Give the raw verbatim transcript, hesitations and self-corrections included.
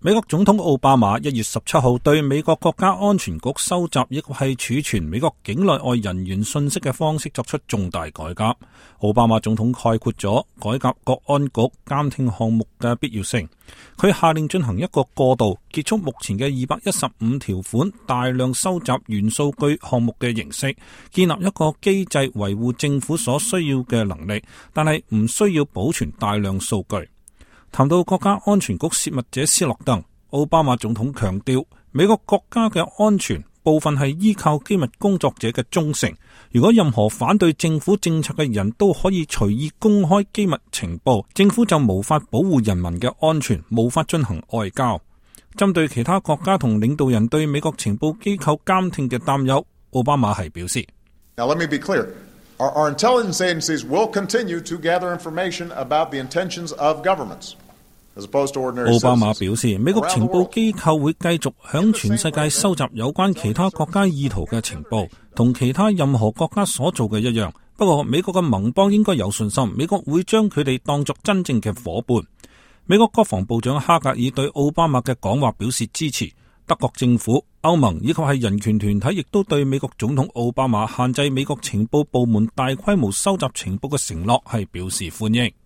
美國總統奧巴馬一月十七號對美國國家安全局收集亦係儲存美國境內外人員信息嘅方式作出重大改革。奧巴馬總統概括咗改革國安局監聽項目嘅必要性。佢下令進行一個過渡，結束目前嘅二百一十五條款大量收集元數據項目嘅形式，建立一個機制維護政府所需要嘅能力，但係唔需要保存大量數據。談到國家安全局泄密者斯諾登，奧巴馬總統強調，美國國家嘅安全部分係依靠機密工作者嘅忠誠。如果任何反對政府政策嘅人都可以隨意公開機密情報，政府就無法保護人民嘅安全，無法進行外交。針對其他國家同領導人對美國情報機構監聽嘅擔憂，奧巴馬係表示 Now let me be clear. Our, our intelligence agencies will continue to gather information about the intentions of governments. 奧巴馬表示，美國情報機構會繼續響全世界收集有關其他國家意圖嘅情報，同其他任何國家所做嘅一樣。不過，美國嘅盟邦應該有信心，美國會將佢哋當作真正嘅夥伴。美國國防部長哈格爾對奧巴馬嘅講話表示支持。德國政府、歐盟以及係人權團體亦都對美國總統奧巴馬限制美國情報部門大規模收集情報嘅承諾係表示歡迎。